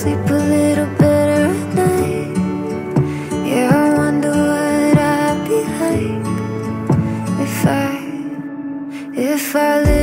sleep a little better at night. Yeah, I wonder what I'd be like if I lived